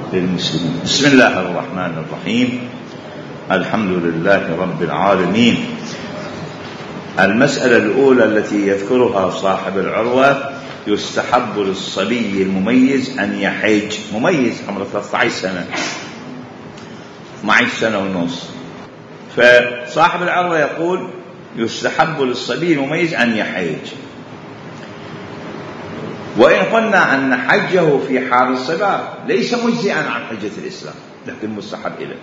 للمسلمين. بسم الله الرحمن الرحيم. الحمد لله رب العالمين. المسألة الأولى التي يذكرها صاحب العروة: يستحب للصبي المميز أن يحج. مميز عمره 13 سنة 12 سنة ونص. فصاحب العروة يقول يستحب للصبي المميز أن يحج. وإن قلنا أن حجه في حال الصبا ليس مجزئا عن حجة الإسلام لكن مستحب إليه.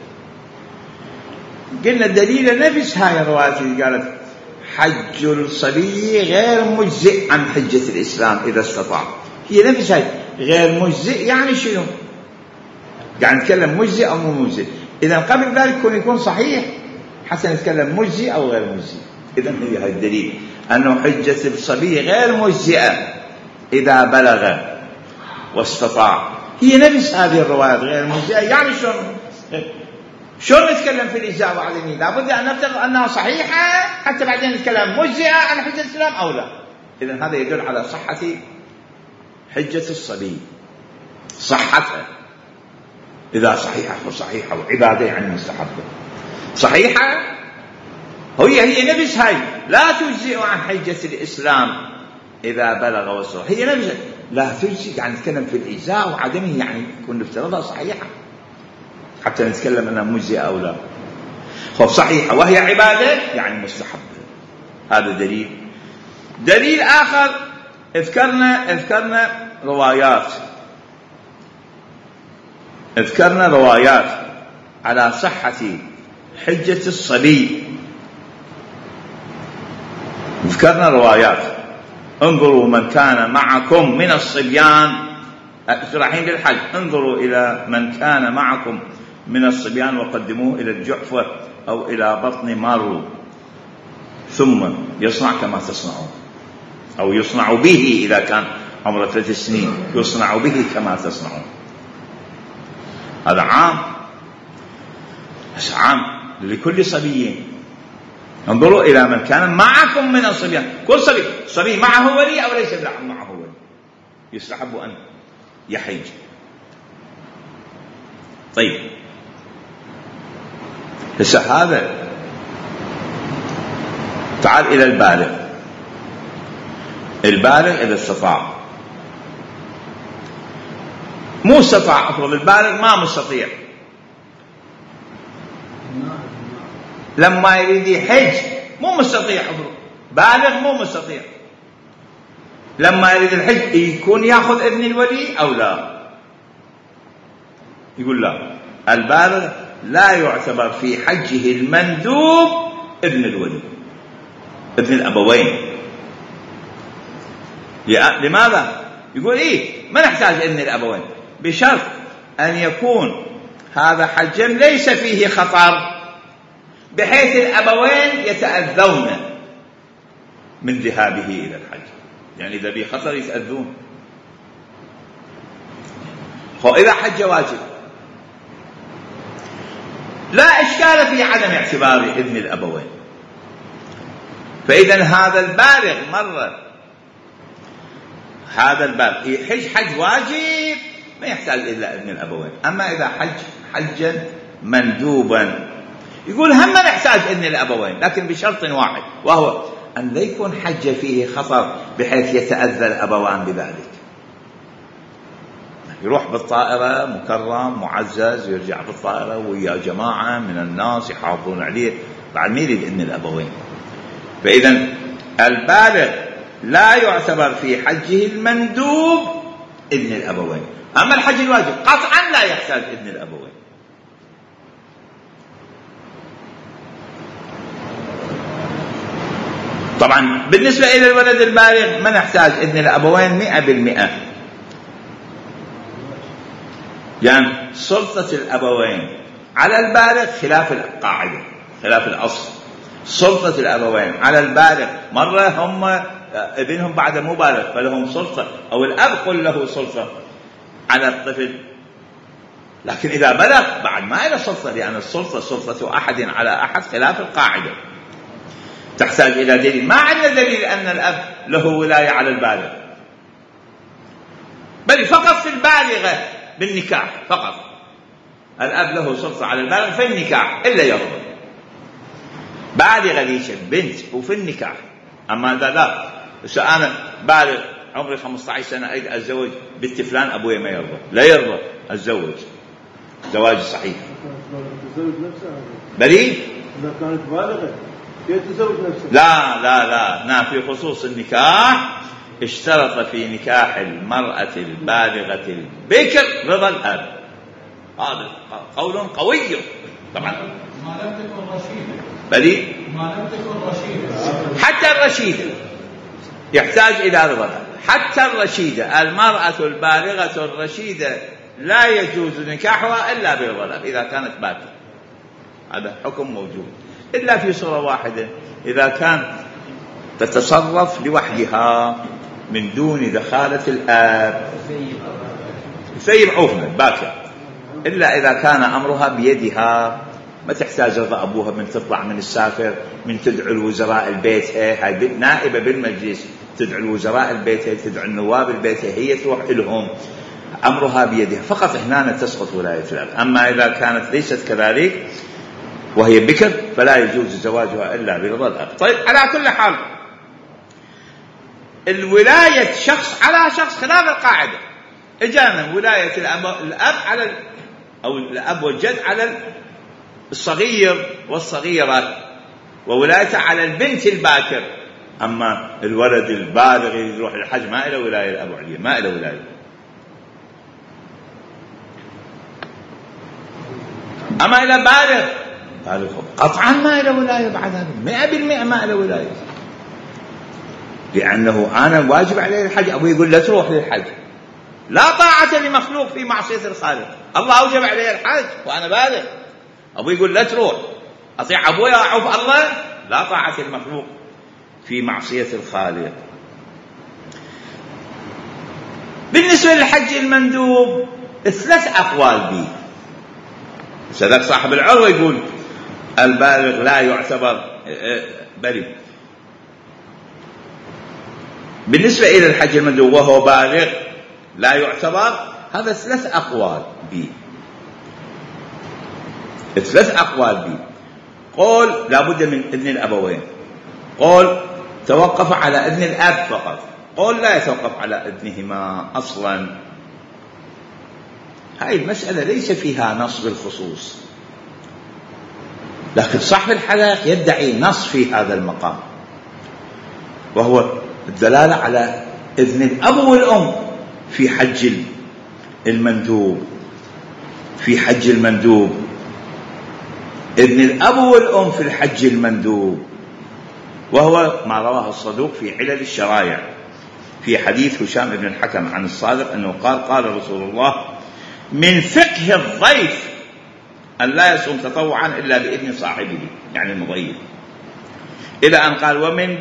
قلنا الدليل نفس هاي الروايات اللي قالت حج الصبي غير مجزئ عن حجة الإسلام إذا استطاع. هي نفس هاي غير مجزئ يعني شنو؟ قاعد نتكلم مجزئ أو مو مجزئ. إذا قبل ذلك يكون صحيح حتى نتكلم مجزئ أو غير مجزئ. إذا هي هاي الدليل أنه حجة الصبي غير مجزئة إذا بلغ واستطاع. هي نفس هذه الروايات غير مجزئة. يعني شلون نتكلم في الإجزاء وعدمه؟ لابد أن نفترض أنها صحيحة حتى بعدين نتكلم مجزئة عن حجة الإسلام أو لا. إذن هذا يدل على صحة حجة الصبي، صحتها إذا صحيحة وصحيحة وعبادة يعني مستحبة صحيحة. هي نفس هاي لا تجزئ عن حجة الإسلام إذا بلغ وصل. هي نفسها لا تجزئ. يعني نتكلم في الإجزاء وعدمه يعني كن نفترضها صحيحة حتى نتكلم أنها مجزئة أو لا. صحيحة وهي عبادة يعني مستحبة. هذا دليل آخر. اذكرنا روايات على صحة حجة الصبي. اذكرنا روايات. انظروا من كان معكم من الصبيان رايحين للحج، انظروا إلى من كان معكم من الصبيان وقدموه إلى الجحفة أو إلى بطن مارو ثم يصنع كما تصنعون، أو يصنع به إذا كان عمره 3 سنين يصنع به كما تصنعون. هذا عام لكل صبي. انظروا إلى من كان معكم من الصبيان. كل صبي معه ولي أو ليس معه ولي يستحب أن يحج. طيب هذا تعال إلى البالغ إذا استطاع. مو استطاع، أفرض البالغ ما مستطيع لما يريد يحج مو مستطيع. بالغ مو مستطيع لما يريد الحج يكون يأخذ إذن الولي أو لا؟ يقول لا، البالغ لا يعتبر في حجه المندوب ابن الولي، ابن الأبوين. لماذا؟ يقول ما نحتاج ابن الأبوين بشرط أن يكون هذا حجا ليس فيه خطر بحيث الأبوين يتأذون من ذهابه إلى الحج. يعني إذا به خطر يتأذون. فإذا حج واجب لا إشكال في عدم اعتبار إذن الأبوين. فإذا هذا البالغ يحج حج واجب ما يحتاج إلا إذن الأبوين. أما إذا حجا مندوبا يقول هم نحتاج إذن الأبوين لكن بشرط واحد، وهو أن لا يكون حج فيه خطر بحيث يتأذى الأبوان بذلك. يروح بالطائرة مكرم معزز ويرجع بالطائرة ويا جماعة من الناس يحافظون عليه بعد ما يريد إذن الأبوين. فإذا البالغ لا يعتبر في حجه المندوب إذن الأبوين. أما الحج الواجب قطعا لا يحتاج إذن الأبوين. طبعا بالنسبة إلى الولد البالغ ما نحتاج إذن الأبوين 100%. يعني سلطة الأبوين على البالغ خلاف القاعدة، خلاف الأصل. سلطة الأبوين على البالغ مرة هم ابنهم بعد مبالغ فلهم سلطة، أو الأب قل له سلطة على الطفل، لكن إذا بلغ بعد ما له سلطة، لأن السلطة سلطة أحد على أحد خلاف القاعدة، تحتاج إلى دليل. ما عندنا دليل أن الأب له ولاية على البالغ، بل فقط في البالغة بالنكاح فقط، الأب له سلطة على البالغ في النكاح إلا يرضى. بالغة ليش البنت وفي النكاح. أما إذا لا أنا بالغ عمري 15 سنة أريد أتزوج بنت فلان، أبوي ما يرضى، لا يرضى أتزوج زواج صحيح. تتزوج نفسها بريء إذا كانت بالغة تتزوج نفسها. لا في خصوص النكاح اشترط في نكاح المرأة البالغة البكر رضا الأب. هذا قول قوي طبعا. ما لم تكن رشيدة. بريء ما لم تكن رشيدة. حتى الرشيدة يحتاج إلى رضا. حتى الرشيدة، المرأة البالغة الرشيدة لا يجوز نكاحها إلا برضا الأب إذا كانت باكرة. هذا حكم موجود إلا في صورة واحدة، إذا كان تتصرف لوحدها من دون دخالة الأب. سيب عوفنا باكر، إلا إذا كان أمرها بيدها، ما تحتاج رضا أبوها من تطلع من السافر، من تدعو الوزراء البيت، هاي نائبة بالمجلس تدعو الوزراء البيت، تدعو النواب البيت، هي تروح لهم، أمرها بيدها فقط. هنا تسقط ولاية الأب. أما إذا كانت ليست كذلك وهي بكر فلا يجوز زواجها إلا برضا الأب. طيب على كل حال الولاية شخص على شخص خلاف القاعدة. إجانا ولاية الأب على أو الأب والجد على الصغير والصغيرة، وولايته على البنت الباكر. أما الولد البالغ يروح للحج ما إلى ولاية الأب عليه، ما إلى ولاية. أما إلى بالغ قطعا ما إلى ولاية بعد هذا 100% ما إلى ولاية، لأنه أنا واجب عليه الحج، أبوي يقول لا تروح للحج. لا طاعة لمخلوق في معصية الخالق. الله أوجب عليه الحج وأنا بالغ، أبوي يقول لا تروح، أطيع أبوي أعوف الله؟ لا طاعة المخلوق في معصية الخالق. بالنسبة للحج المندوب 3 أقوال به. سلك صاحب العروة يقول البالغ لا يعتبر بريء. بالنسبة إلى الحج المندوب وهو بالغ لا يعتبر، هذا 3 أقوال به. 3 أقوال به. قول لابد من إذن الأبوين، قول توقف على إذن الأب فقط، قول لا يتوقف على إذنهما أصلا. هاي المسألة ليس فيها نص بالخصوص، لكن صاحب الحدائق يدعي نص في هذا المقام، وهو الدلالة على إذن الأب والأم في حج المندوب. في حج المندوب إذن الأب والأم في الحج المندوب، وهو ما رواه الصدوق في علل الشرائع في حديث هشام بن الحكم عن الصادق أنه قال رسول الله من فقه الضيف أن لا يصوم تطوعا إلا بإذن صاحبه، يعني المضيف، إلى أن قال ومن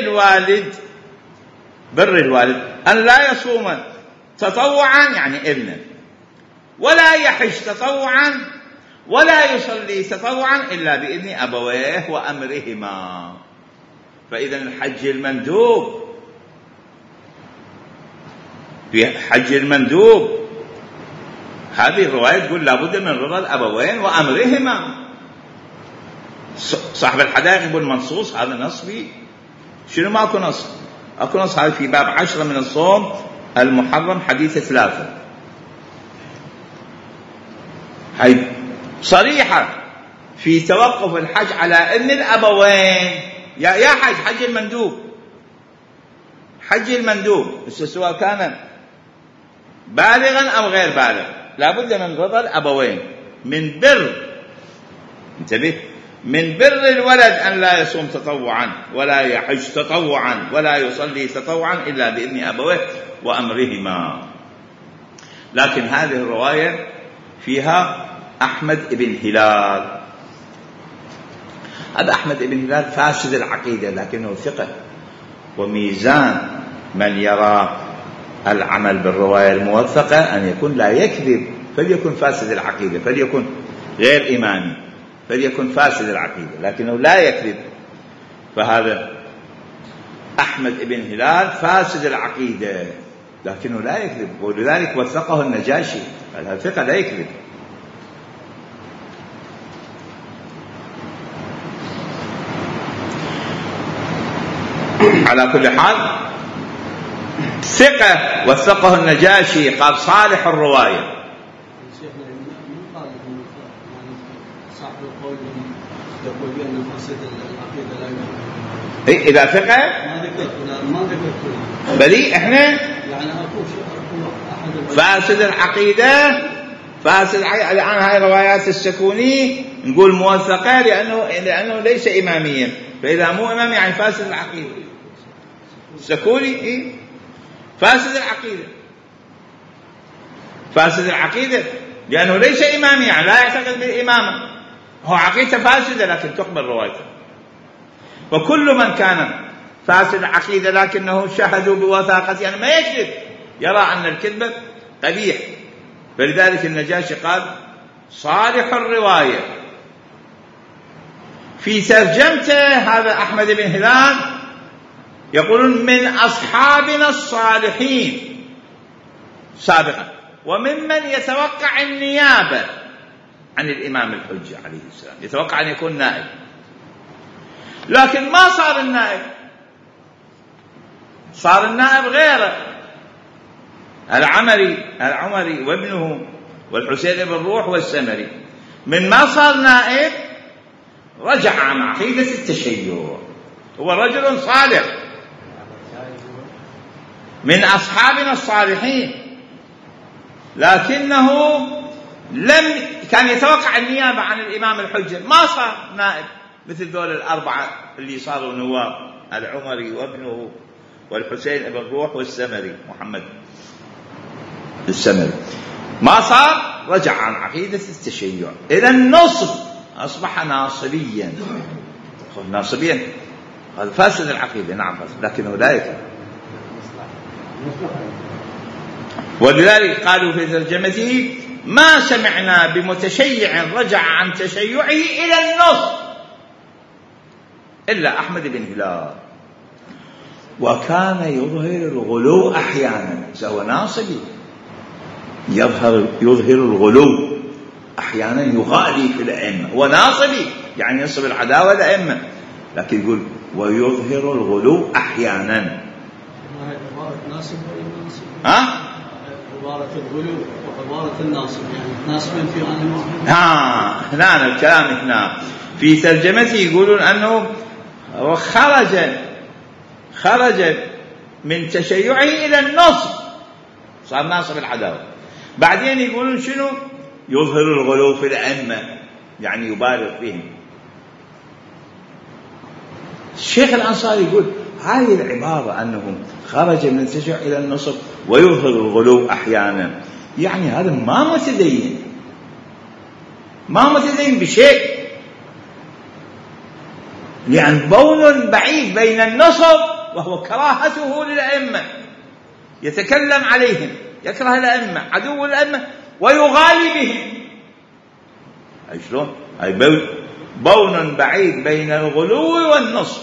بر الوالد أن لا يصوم تطوعا يعني إذنا، ولا يحج تطوعا ولا يصلي تطوعا إلا بإذن أبويه وأمرهما. فإذا الحج المندوب في حج المندوب هذه الرواية تقول لابد من رضا الأبوين وأمرهما. صاحب الحدائق يقول منصوص، هذا نص فيه شنو؟ ما أكو نص. أكو نص هذا في باب 10 من الصوم المحرم حديث 3. هاي صريحة في توقف الحج على إن الأبوين يا حج المندوب، حج المندوب سواء كان بالغا أو غير بالغ لابد من رضا الأبوين. من بر، انتبه، من بر الولد أن لا يصوم تطوعا ولا يحج تطوعا ولا يصلي تطوعا إلا بإذن أبويه وأمرهما. لكن هذه الرواية فيها أحمد بن هلال. هذا أحمد بن هلال فاسد العقيدة لكنه ثقة، وميزان من يرى العمل بالرواية الموثقة أن يكون لا يكذب، فليكن فاسد العقيدة، فليكن غير إيماني، فليكن فاسد العقيدة لكنه لا يكذب. فهذا أحمد بن هلال فاسد العقيدة لكنه لا يكذب، ولذلك وثقه النجاشي، هذا ثقة لا يكذب. على كل حال ثقة وثقه النجاشي، قال صالح الرواية. إذا ثقة ما ذكرت بلي إحنا يعني فاسد العقيدة الآن هاي روايات السكوني نقول موثقة لأنه ليس إماميا، فإذا مو إمام يعني فاسد العقيدة. السكوني فاسد العقيدة لأنه ليس إمامي يعني لا يعتقد بالإمامة، هو عقيدة فاسدة لكن تقبل روايته. وكل من كان فاسد العقيدة لكنه شهدوا بوثاقة يعني ما يكذب، يرى أن الكذب قبيح، فلذلك النجاشي قال صالح الرواية. في ترجمته هذا أحمد بن هلال يقولون من أصحابنا الصالحين سابقا، وممن يتوقع النيابة عن الإمام الحجة عليه السلام، يتوقع أن يكون نائب، لكن ما صار النائب، صار النائب غيره، العمري وابنه والحسين بن روح والسمري. من ما صار نائب رجع عن عقيدة التشيع، هو رجل صالح من أصحابنا الصالحين، لكنه كان يتوقع النيابة عن الإمام الحجة، ما صار نائب مثل ذول الأربعة اللي صاروا نواب، العمري وابنه والحسين بن روح والسمري محمد السمري، ما صار، رجع عن عقيدة التشيع إلى النصب، أصبح ناصبيا. هذا فاسد العقيدة، نعم فاسد، لكنه لا يكفر. ولذلك قالوا في ترجمته ما سمعنا بمتشيع رجع عن تشيعه إلى النصب إلا أحمد بن هلال، وكان يظهر الغلو أحيانا، هو ناصبي يظهر الغلو أحيانا، يغالي في الأئمة، وناصبي يعني ينصب العداوة الأئمة، لكن يقول ويظهر الغلو أحيانا. عبارة الغلو وعبارة الناصب يعني ناصبين في آن واحد. هنا الكلام هنا في ترجمته يقولون أنه خرج من تشيعه إلى النصب، صار ناصب العداوة. بعدين يقولون شنو؟ يظهر الغلو في الأئمة يعني يبالغ فيهم. الشيخ الأنصاري يقول هذه العبارة أنه خرج من التشيع إلى النصب ويظهر الغلو أحيانا، يعني هذا ما متدين بشيء، لأن بون بعيد بين النصب وهو كراهته للأئمة، يتكلم عليهم، يكره الأئمة، عدو الأئمة، ويغالي بهم. أي شلون؟ أي بون بعيد بين الغلو والنصب.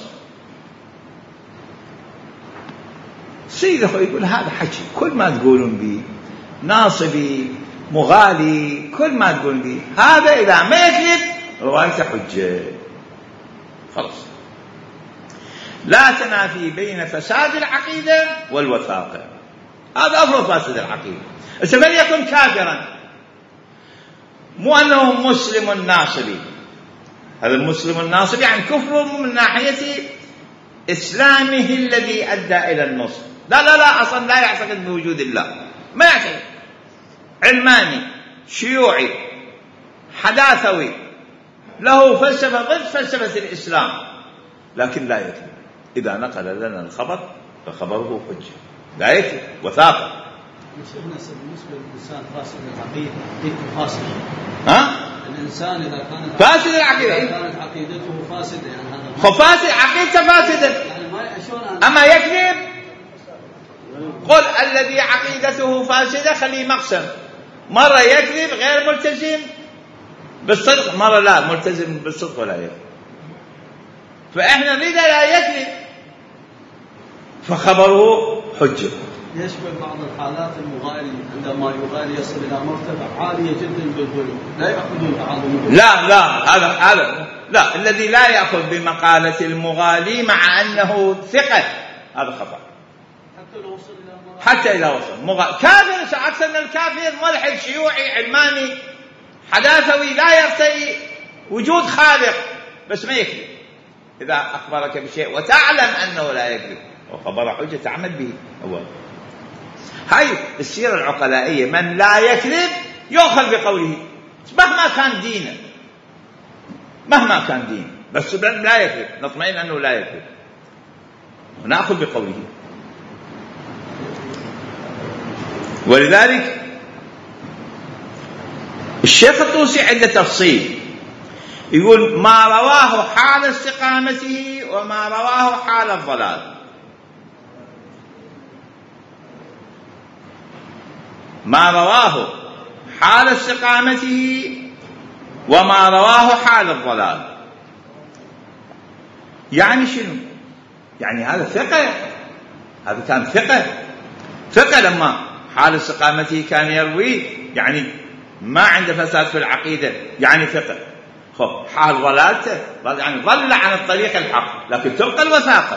سيد أخوي يقول هذا حكي، كل ما تقولون بي ناصبي مغالي، كل ما تقولون بي هذا إذا ما يكذب روايته حجة، خلاص. لا تنافي بين فساد العقيدة والوثاقة، هذا أفضل فاسد العقيدة. فليكن كافرا، مو أنه مسلم ناصبي، هذا المسلم الناصبي يعني كفر من ناحية إسلامه الذي أدى إلى النصب. لا أصلا لا يعتقد بوجود الله، ما يعتقد، علماني شيوعي حداثوي، له فلسفة ضد فلسفة الإسلام، لكن لا يكذب. إذا نقل لنا الخبر فخبره حجة، لا يكذب، وثاقة. بالنسبة للإنسان فاسد العقيدة يكون فاسد. الإنسان إذا كانت فاسد العقيدة، كانت عقيدته فاسدة يعني هذا فاسد، عقيدته فاسدة، يعني أما يكذب. قل الذي عقيدته فاسدة خليه مقسم، مرة يكذب غير ملتزم بالصدق، مرة لا ملتزم بالصدق ولا يكذب، فإحنا نريد لا يكذب فخبره حجة. يشبه بعض الحالات المغالي، عندما يغالي يصل إلى مرتبة عالية جدا بالغلو، لا يأخذون تعاظم. هذا لا، الذي لا يأخذ بمقالة المغالي مع أنه ثقة هذا خطأ. حتى إذا وصل كافر، أكثر من الكافر ملحد شيوعي علماني حداثوي لا يرتئي وجود خالق، بس ما يكذب. إذا أخبرك بشيء وتعلم أنه لا يكذب وخبر حجة تعمل به. هاي السيرة العقلائية، من لا يكذب يؤخذ بقوله مهما كان دينه، مهما كان دينه، بس لا يكذب، نطمئن أنه لا يكذب ونأخذ بقوله. ولذلك الشيخ الطوسي عنده تفصيل، يقول ما رواه حال استقامته وما رواه حال الضلال. ما رواه حال استقامته وما رواه حال الضلال. يعني شنو؟ يعني هذا ثقة، هذا كان ثقة لما حال استقامته كان يروي، يعني ما عنده فساد في العقيدة، يعني ثقة. حال ضلالته يعني ضل عن الطريق الحق، لكن تبقى الوثاقة.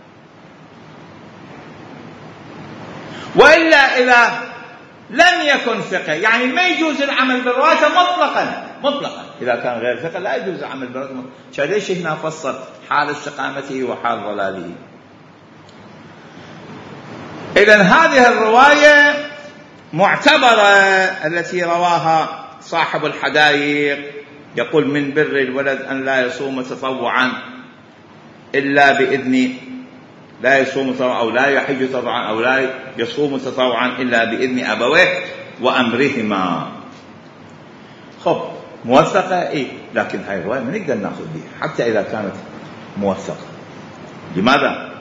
وإلا إذا لم يكن ثقة يعني ما يجوز العمل بالرواية مطلقا. إذا كان غير ثقة لا يجوز العمل بالرواية مطلقا. ليش هنا فصل حال استقامته وحال ضلاله؟ إذن هذه الرواية معتبرة التي رواها صاحب الحدائق، يقول من بر الولد أن لا يصوم تطوعا إلا بإذن، لا يصوم تطوعا أو لا يحج تطوعا أو لا يصوم تطوعا إلا بإذن أبويه وأمرهما. موثقة لكن هاي الرواية ما نقدر نأخذ بها حتى إذا كانت موثقة. لماذا؟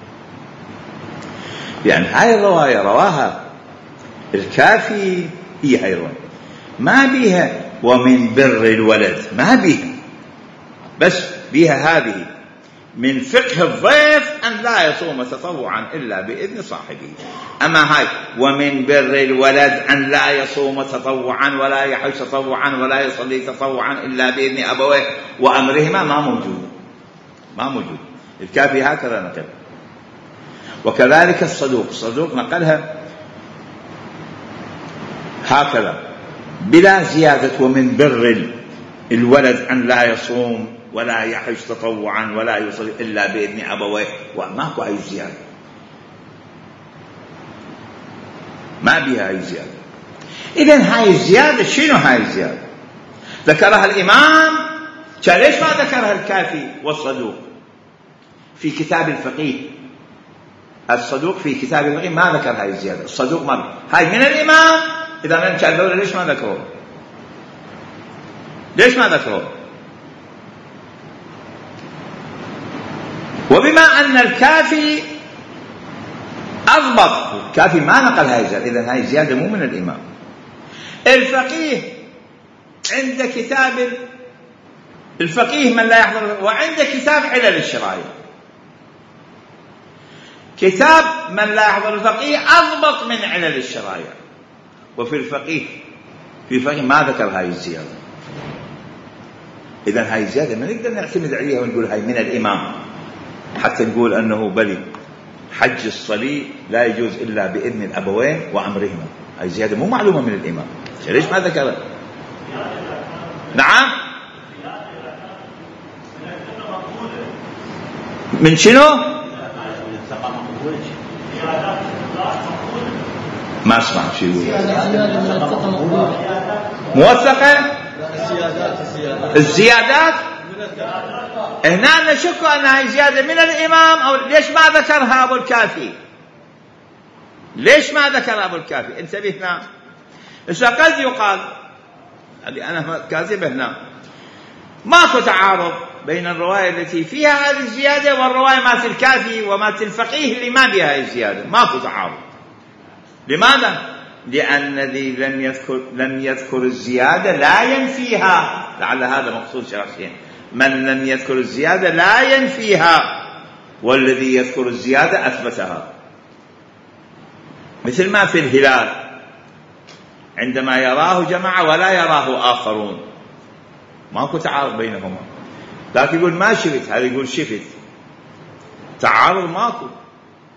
لأن هاي الرواية رواها الكافي، هي هاي الرواية ما بيها ومن بر الولد، ما بيها، بس بيها هذه من فقه الضيف أن لا يصوم تطوعا إلا بإذن صاحبه. أما هاي ومن بر الولد أن لا يصوم تطوعا ولا يحج تطوعا ولا يصلي تطوعا إلا بإذن أبويه وأمرهما، ما موجود. الكافي هكذا نقل. وكذلك الصدوق نقلها هكذا بلا زيادة ومن بر الولد أن لا يصوم ولا يحج تطوعا ولا يصلي إلا بإذن أبويه، وماكو أي زيادة، ما بها أي زيادة. إذن هاي الزيادة شنو؟ هاي الزيادة ذكرها الإمام، ليش ما ذكرها الكافي والصدوق في كتاب الفقيه؟ الصدوق في كتاب الفقيه ما ذكر هاي الزيادة، الصدوق ما، هاي من الإمام. إذا أنت هذول ليش ما ذكروه؟ ليش ما ذكروه؟ وبما أن الكافي أضبط، الكافي ما نقل هاي الزيادة، إذن هاي الزيادة مو من الإمام. الفقيه عند كتاب الفقيه من لا يحضر، وعند كتاب علل الشرايع. كتاب من لا يحضر الفقيه أضبط من علل الشرايع، وفي الفقيه ما ذكر هاي الزيادة. إذن هاي الزيادة ما نقدر نعتمد عليها ونقول هاي من الإمام حتى نقول أنه بلي حج الصلي لا يجوز إلا بإذن الأبوين وأمرهما. هاي زيادة مو معلومة من الإمام، ليش ما ذكرها؟ نعم، من شنو؟ ما اسمع شو يقول. موثقة الزيادات هنا نشك أنها زيادة من الإمام، أو ليش ما ذكرها أبو الكافي؟ ليش ما ذكر أبو الكافي؟ انتبه هنا. قد يقال اللي أنا كاذب هنا ماكو تعارض بين الرواية التي فيها هذه الزيادة والرواية مات الكافي ومات الفقيه اللي ما بها هذه الزيادة، ماكو تعارض. لماذا؟ لأن الذي لم يذكر الزيادة لا ينفيها، لعل هذا مقصود شرحين. من لم يذكر الزيادة لا ينفيها، والذي يذكر الزيادة أثبتها. مثل ما في الهلال عندما يراه جماعة ولا يراه آخرون، ماكو تعارض بينهما، لكن يقول ما شفت، هذا يقول شفت، تعارض ماكو.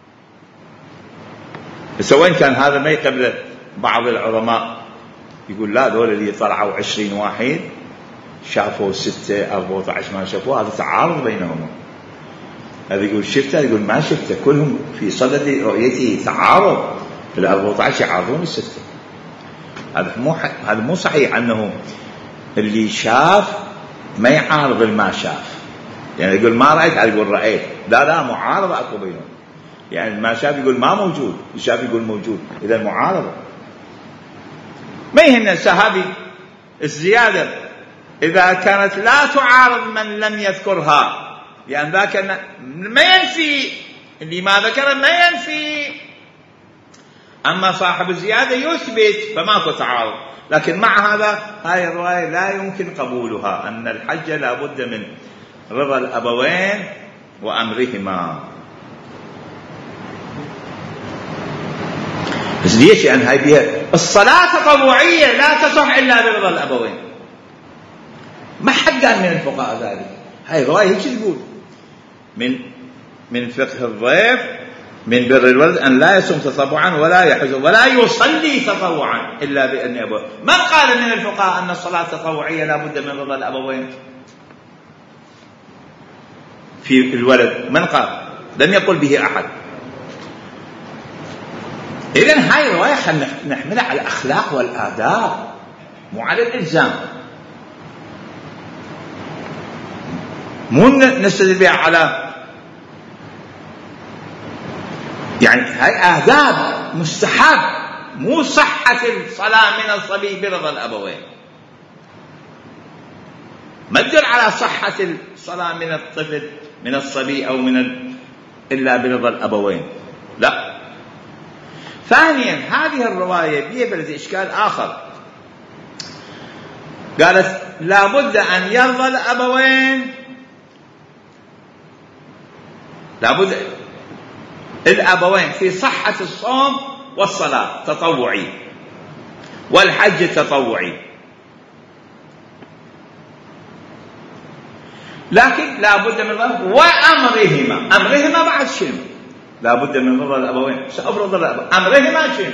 بس وين كان هذا ما يقبل بعض العظماء يقول لا، دول اللي طلعوا 20 واحد شافوا 6 14 ما شافوا، هذا تعارض بينهم. هذا يقول شفته، يقول ما شفته، كلهم في صدد رؤيته تعارض، ال 14 يعارضون ال6. هذا مو صحيح أنه اللي شاف ما يعارض ما شاف. يعني يقول ما رأيت، هذا يقول رأيت. لا معارضة أكو بينهم. يعني ما شاف يقول ما موجود، شاف يقول موجود، إذا معارضة. ما يهمنا السهابي الزيادة إذا كانت لا تعارض من لم يذكرها، لأن ذاك ما ينفي اللي ما ذكر، ما ينفي. أما صاحب الزيادة يثبت، فماكو تعارض. لكن مع هذا هاي الرواية لا يمكن قبولها، أن الحج لا بد من رضا الأبوين وأمرهما. بس ليش؟ يعني هاي بيها الصلاة تطوعية لا تصح إلا برضا الأبوين. ما حد قال من الفقهاء ذلك. هاي الرواية هيك تقول من فقه الضيف من بر الولد أن لا يصوم تطوعا ولا يحج ولا يصلي تطوعا إلا بإذن أبوه. من قال من الفقهاء أن الصلاة تطوعية لا بد من رضا الأبوين في الولد؟ من قال؟ لم يقل به أحد. إذن هاي الرواية خلينا نحملها على الأخلاق والآداب، مو على الإلزام، مو نستدل بها على، يعني هاي آداب مستحب، مو صحة الصلاة من الصبي برضا الأبوين. ما تدل على صحة الصلاة من الطفل من الصبي أو إلا برضا الأبوين، لا. ثانيا هذه الرواية بيبرز إشكال آخر. قالت لابد أن يرضى الأبوين، لابد الأبوين في صحة الصوم والصلاة تطوعي والحج تطوعي، لكن لابد من رضا وأمرهما. أمرهما بعد شنو؟ لابد من رضا الأبوين، سأفرض الأبوين أمرهما شنو؟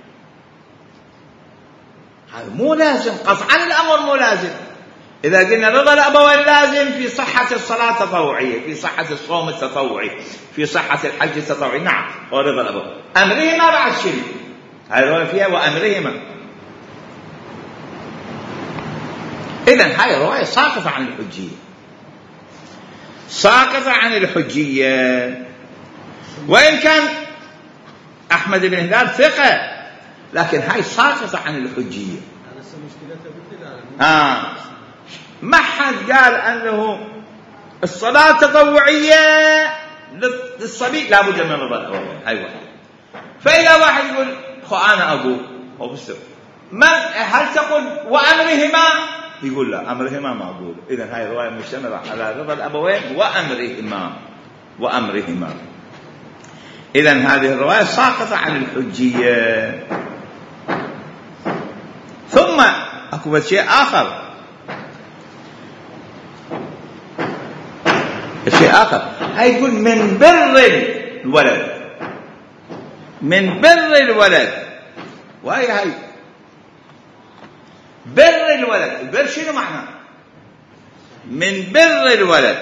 هذا مو لازم قطعا، الأمر مو لازم. إذا قلنا رضا الأبوين لازم في صحة الصلاة التطوعية، في صحة الصوم التطوعي، في صحة الحج التطوعي، نعم هو رضا الأبوين. أمرهما بعد شنو؟ هاي الرواية فيها وأمرهما. إذن هاي الرواية ساقطة عن الحجية، ساقطة عن الحجية. وإن كان أحمد بن هلال ثقة، لكن هاي ساقطة عن الحجية. ما حد قال أنه الصلاة تطوعية للصبي لا بد من رضا الأبوين. هاي واحد. فإذا واحد يقول أنا أبوه هو بالسر، هل تقول وأمرهما؟ يقول لا، أمرهما ما أقول. إذن هاي الرواية مشتملة على رضا الأبوين وأمرهما. إذن هذه الرواية ساقطة عن الحجية. ثم أكو شيء آخر، الشيء آخر هاي يقول من بر الولد، من بر الولد. وهي بر الولد، البر شنو معناه؟ من بر الولد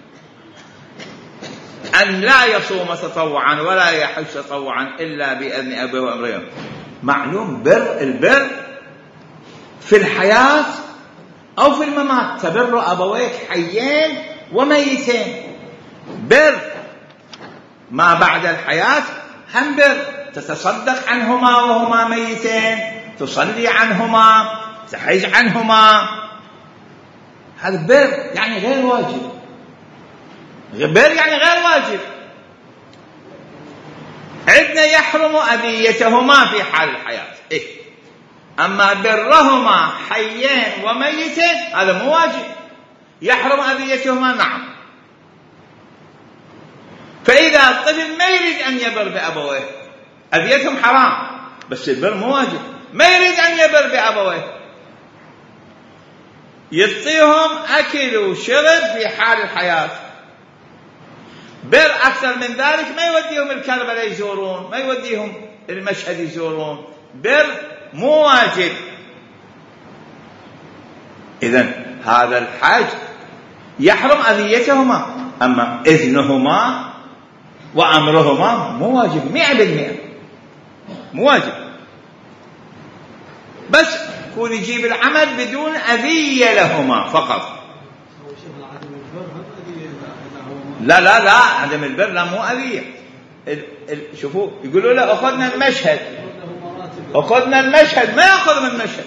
أن لا يصوم تطوعا ولا يحج تطوعا إلا بإذن أبيه وأمرهم. معلوم البر في الحياة أو في الممات، تبر أبويك حيين وميتين. بر ما بعد الحياة هم بر، تتصدق عنهما وهما ميتين، تصلي عنهما، تحج عنهما. هذا بر يعني غير واجب، بر يعني غير واجب. عندنا يحرم أذيتهما في حال الحياة، أما برهما حيين وميتين هذا مو واجب. يحرم أذيتهما نعم. فإذا الطفل ما يريد أن يبر بأبويه، أذيتهم حرام، بس البر مو واجب. ما يريد أن يبر بأبويه، يعطيهم أكل وشرب في حال الحياة. بر أكثر من ذلك ما يوديهم الكربلاء يزورون، ما يوديهم المشهد يزورون، بر مو واجب. إذن هذا الحج يحرم أذيتهما، أما إذنهما وأمرهما مو واجب 100%، مو واجب، بس يكون يجيب العمل بدون أذية لهما فقط. لا لا لا، عدم البر لا مو أذية. شوفوا يقولوا له أخذنا المشهد، أخذنا المشهد، ما يأخذ من المشهد،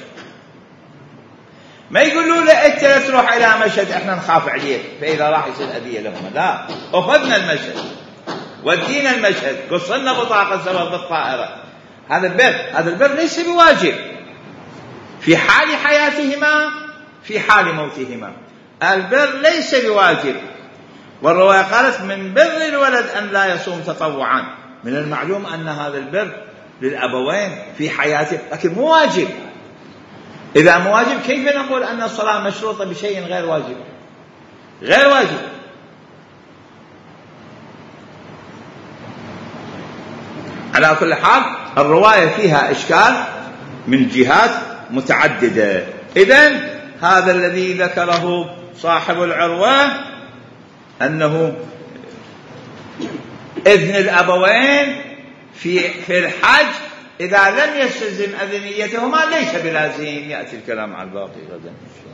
ما يقولوا له أنت لا تروح إلى مشهد إحنا نخاف عليك فإذا راح يصير أذية لهم. لا، أخذنا المشهد، ودينا المشهد، قصنا بطاقة سبب بالطائرة. هذا البر، هذا البر ليس بواجب في حال حياتهما، في حال موتهما البر ليس بواجب. والرواية قالت من بر الولد أن لا يصوم تطوعا. من المعلوم أن هذا البر للأبوين في حياته، لكن مو واجب. إذا مو واجب كيف نقول أن الصلاة مشروطة بشيء غير واجب؟ غير واجب. على كل حال الرواية فيها إشكال من جهات متعددة. إذن هذا الذي ذكره صاحب العروة أنه إذن الأبوين في الحج إذا لم يستلزم أذنيتهما ليس بلازم. يأتي الكلام على الباقي غدا.